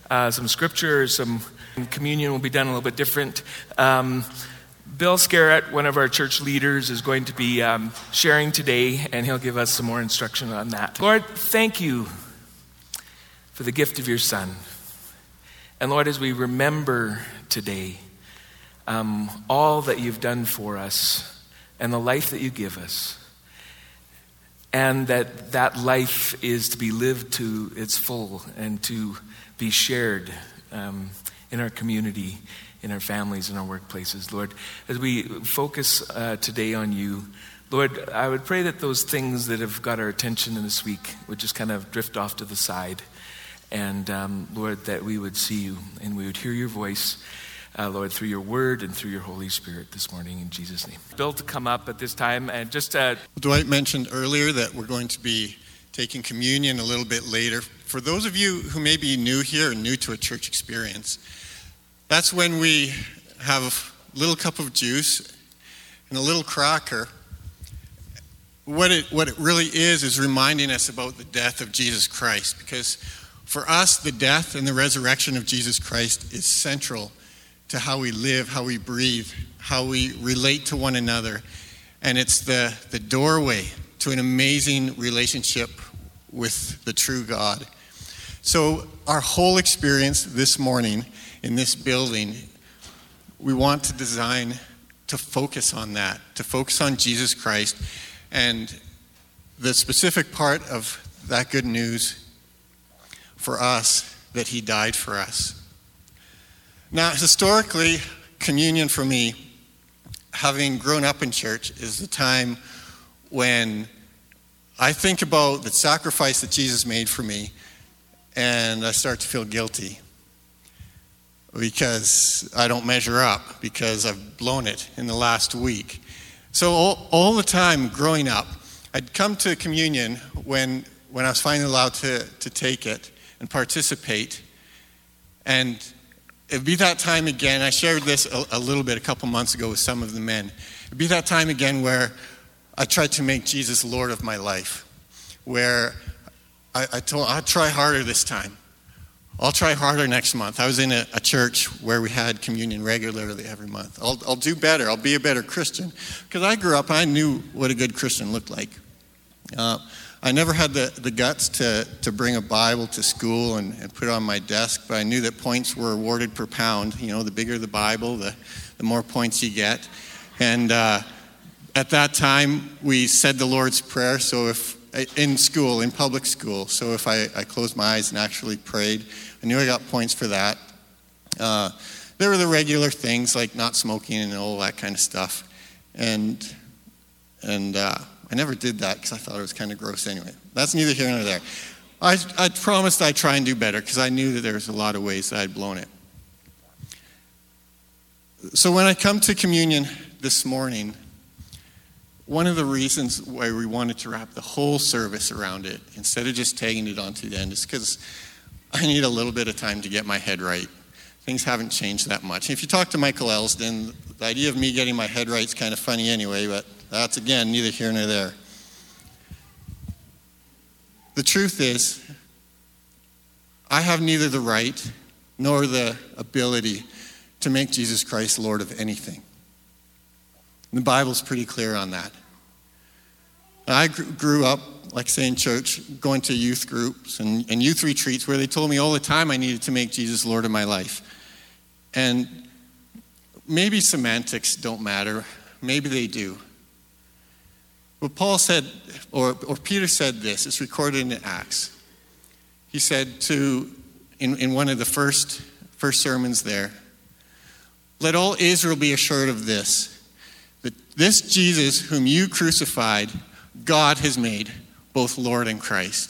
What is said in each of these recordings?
some scripture, some communion will be done a little bit different. Bill Scarrett, one of our church leaders, is going to be sharing today, and he'll give us some more instruction on that. Lord, thank you for the gift of your Son. And Lord, as we remember today all that you've done for us and the life that you give us, and that life is to be lived to its full and to be shared in our community, in our families, in our workplaces. Lord, as we focus today on you, Lord, I would pray that those things that have got our attention in this week would just kind of drift off to the side. And Lord, that we would see you and we would hear your voice, Lord, through your word and through your Holy Spirit this morning in Jesus' name. Bill to come up at this time and just... Dwight mentioned earlier that we're going to be taking communion a little bit later. For those of you who may be new here and new to a church experience, that's when we have a little cup of juice and a little cracker. What it really is reminding us about the death of Jesus Christ, because for us, the death and the resurrection of Jesus Christ is central to how we live, how we breathe, how we relate to one another. And it's the doorway to an amazing relationship with the true God. So our whole experience this morning in this building, we want to design to focus on that, to focus on Jesus Christ and the specific part of that good news for us, that he died for us. Now, historically, communion for me, having grown up in church, is the time when I think about the sacrifice that Jesus made for me, and I start to feel guilty because I don't measure up, because I've blown it in the last week. So all the time growing up, I'd come to communion when I was finally allowed to take it and participate, and it'd be that time again. I shared this a little bit a couple months ago with some of the men. It'd be that time again where I tried to make Jesus Lord of my life, where I told I'll try harder this time. I'll try harder next month. I was in a church where we had communion regularly every month. I'll do better. I'll be a better Christian. Because I grew up, I knew what a good Christian looked like. I never had the guts to bring a Bible to school and put it on my desk, but I knew that points were awarded per pound. You know, the bigger the Bible, the more points you get. And at that time, we said the Lord's Prayer. So in public school, so if I closed my eyes and actually prayed, I knew I got points for that. There were the regular things like not smoking and all that kind of stuff. And I never did that because I thought it was kind of gross anyway. That's neither here nor there. I promised I'd try and do better because I knew that there was a lot of ways that I'd blown it. So when I come to communion this morning, one of the reasons why we wanted to wrap the whole service around it instead of just tagging it onto the end is because I need a little bit of time to get my head right. Things haven't changed that much. If you talk to Michael Elsden, the idea of me getting my head right is kind of funny anyway, but that's, again, neither here nor there. The truth is, I have neither the right nor the ability to make Jesus Christ Lord of anything. The Bible's pretty clear on that. I grew up, like say in church, going to youth groups and youth retreats where they told me all the time I needed to make Jesus Lord of my life. And maybe semantics don't matter. Maybe they do. But Paul said, or Peter said this, it's recorded in Acts. He said in one of the first sermons there, "Let all Israel be assured of this, that this Jesus whom you crucified, God has made both Lord and Christ."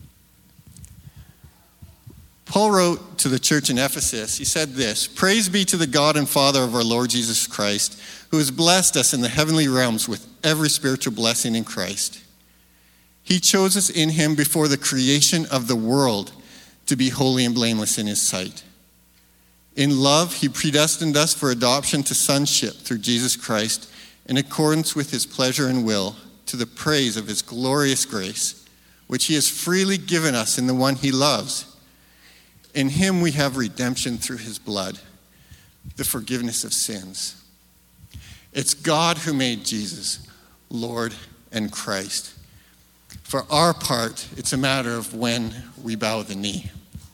Paul wrote to the church in Ephesus, he said this, "Praise be to the God and Father of our Lord Jesus Christ, who has blessed us in the heavenly realms with every spiritual blessing in Christ. He chose us in him before the creation of the world to be holy and blameless in his sight. In love, he predestined us for adoption to sonship through Jesus Christ in accordance with his pleasure and will, to the praise of his glorious grace, which he has freely given us in the one he loves. in him we have redemption through his blood, the forgiveness of sins. It's God who made Jesus Lord and Christ. For our part, it's a matter of when we bow the knee.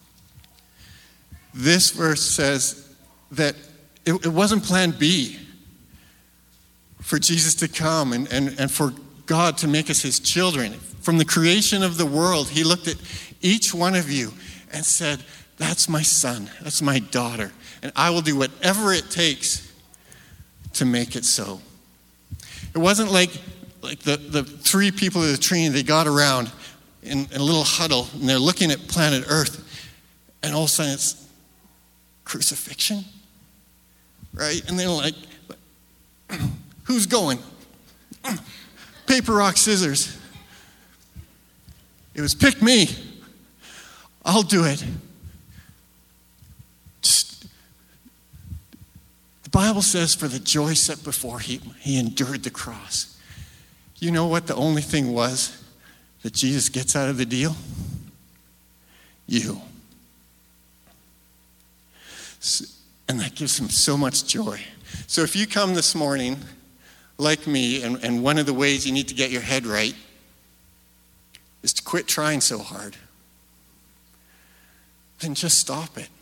This verse says that it wasn't plan B for Jesus to come and for God to make us his children. From the creation of the world, he looked at each one of you and said, that's my son, that's my daughter, and I will do whatever it takes to make it so. It wasn't like the three people of the Trinity, they got around in a little huddle and they're looking at planet Earth, and all of a sudden it's crucifixion, right? And they're like, who's going? Paper, rock, scissors. It was pick me. I'll do it. The Bible says for the joy set before him, he endured the cross. You know what the only thing was that Jesus gets out of the deal? You. And that gives him so much joy. So if you come this morning like me, and one of the ways you need to get your head right is to quit trying so hard, then just stop it.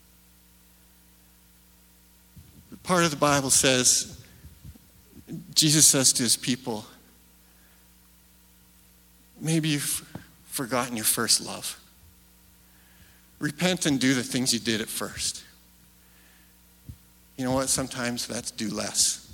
Part of the Bible says, Jesus says to his people, maybe you've forgotten your first love. Repent and do the things you did at first. You know what? Sometimes that's do less.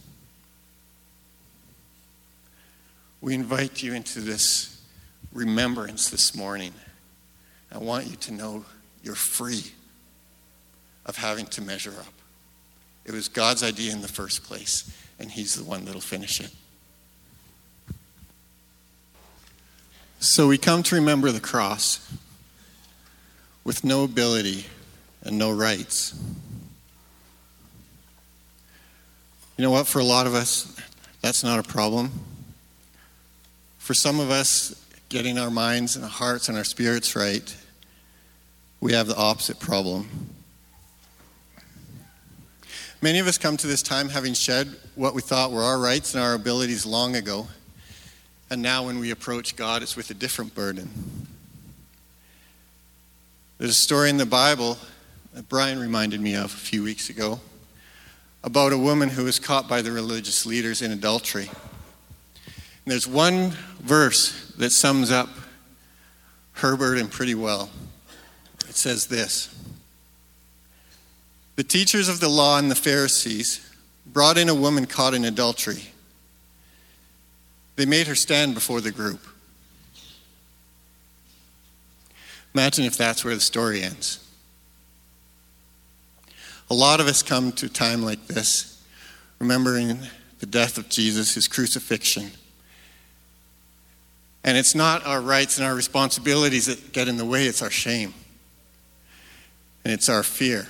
We invite you into this remembrance this morning. I want you to know you're free of having to measure up. It was God's idea in the first place, and he's the one that'll finish it. So we come to remember the cross with no ability and no rights. You know what? For a lot of us, that's not a problem. For some of us, getting our minds and our hearts and our spirits right, we have the opposite problem. Many of us come to this time having shed what we thought were our rights and our abilities long ago. And now when we approach God, it's with a different burden. There's a story in the Bible that Brian reminded me of a few weeks ago about a woman who was caught by the religious leaders in adultery. And there's one verse that sums up her burden pretty well. It says this: the teachers of the law and the Pharisees brought in a woman caught in adultery. They made her stand before the group. Imagine if that's where the story ends. A lot of us come to a time like this, remembering the death of Jesus, his crucifixion. And it's not our rights and our responsibilities that get in the way, it's our shame. And it's our fear.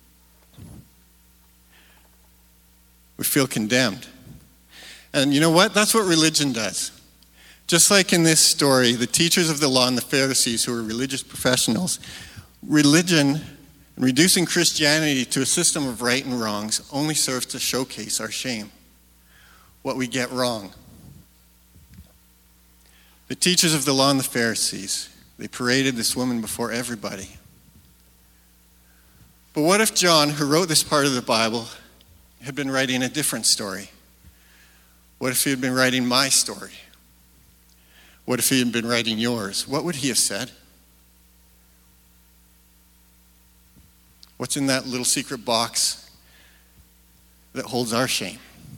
We feel condemned. And you know what? That's what religion does. Just like in this story, the teachers of the law and the Pharisees, who were religious professionals, religion and reducing Christianity to a system of right and wrongs only serves to showcase our shame, what we get wrong. The teachers of the law and the Pharisees, they paraded this woman before everybody. But what if John, who wrote this part of the Bible, had been writing a different story? What if he had been writing my story? What if he had been writing yours? What would he have said? What's in that little secret box that holds our shame?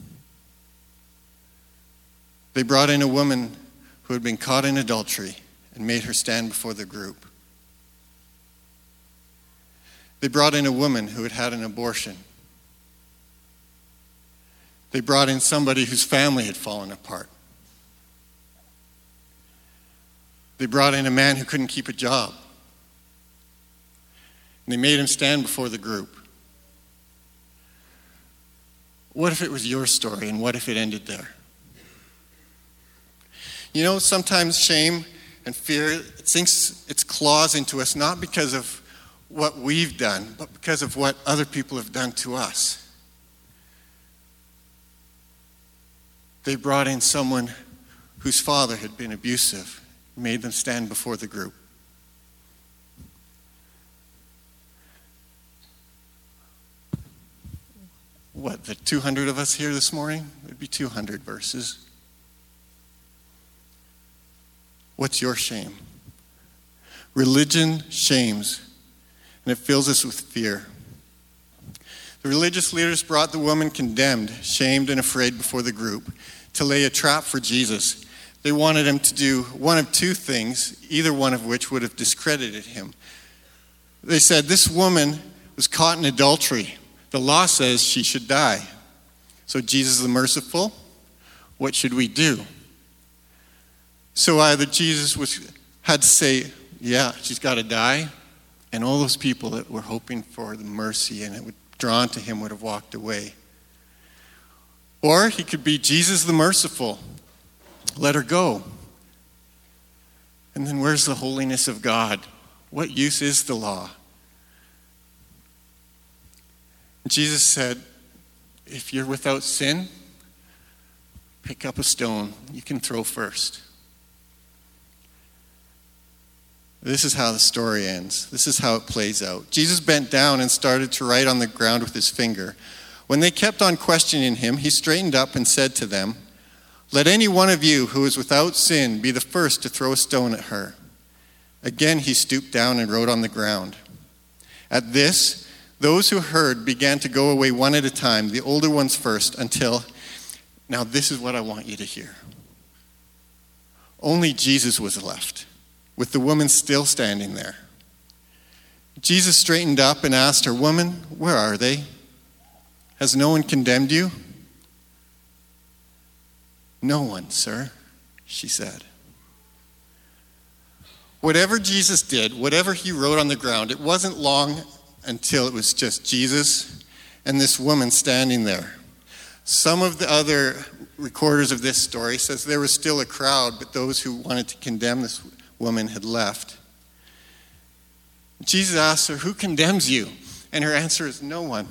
They brought in a woman who had been caught in adultery and made her stand before the group. They brought in a woman who had had an abortion. They brought in somebody whose family had fallen apart. They brought in a man who couldn't keep a job. And they made him stand before the group. What if it was your story, and what if it ended there? You know, sometimes shame and fear, it sinks its claws into us, not because of what we've done, but because of what other people have done to us. They brought in someone whose father had been abusive, made them stand before the group. What, the 200 of us here this morning? It would be 200 verses. What's your shame? Religion shames, and it fills us with fear. The religious leaders brought the woman condemned, shamed, and afraid before the group to lay a trap for Jesus. They wanted him to do one of two things, either one of which would have discredited him. They said, this woman was caught in adultery. The law says she should die. So Jesus the merciful, what should we do? So either Jesus had to say, yeah, she's got to die, and all those people that were hoping for the mercy and it would drawn to him would have walked away. Or he could be Jesus the merciful. Let her go. And then where's the holiness of God? What use is the law? Jesus said, if you're without sin, pick up a stone you can throw first. This is how the story ends. This is how it plays out. Jesus bent down and started to write on the ground with his finger. When they kept on questioning him, he straightened up and said to them, let any one of you who is without sin be the first to throw a stone at her. Again he stooped down and wrote on the ground. At this, those who heard began to go away one at a time, the older ones first, until, now this is what I want you to hear. Only Jesus was left, with the woman still standing there. Jesus straightened up and asked her, woman, where are they? Has no one condemned you? No one, sir, she said. Whatever Jesus did, whatever he wrote on the ground, it wasn't long until it was just Jesus and this woman standing there. Some of the other recorders of this story says there was still a crowd, but those who wanted to condemn this woman had left. Jesus asked her, who condemns you? And her answer is no one.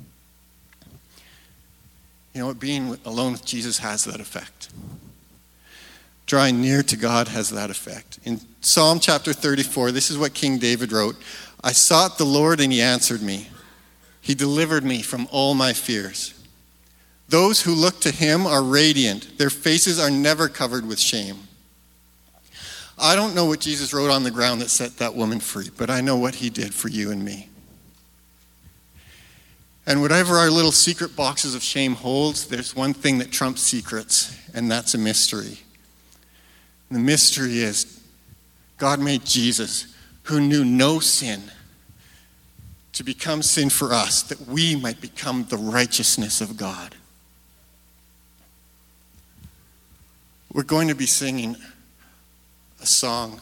You know what? Being alone with Jesus has that effect. Drawing near to God has that effect. In Psalm chapter 34, this is what King David wrote. I sought the Lord and he answered me. He delivered me from all my fears. Those who look to him are radiant. Their faces are never covered with shame. I don't know what Jesus wrote on the ground that set that woman free, but I know what he did for you and me. And whatever our little secret boxes of shame holds, there's one thing that trumps secrets, and that's a mystery. And the mystery is God made Jesus, who knew no sin, to become sin for us, that we might become the righteousness of God. We're going to be singing a song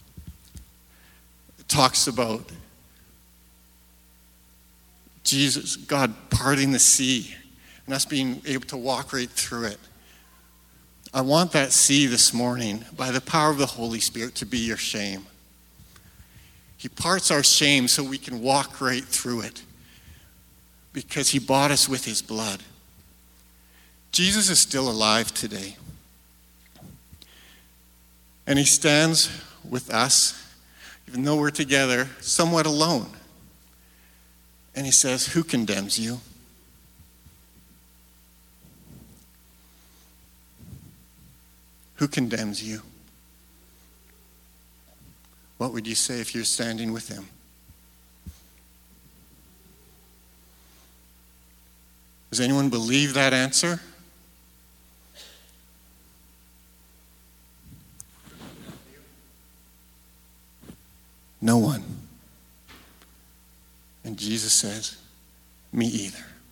that talks about Jesus, God parting the sea, and us being able to walk right through it. I want that sea this morning, by the power of the Holy Spirit, to be your shame. He parts our shame so we can walk right through it, because he bought us with his blood. Jesus is still alive today. And he stands with us, even though we're together, somewhat alone. And he says, who condemns you? Who condemns you? What would you say if you're standing with him? Does anyone believe that answer? No one. And Jesus says, me either.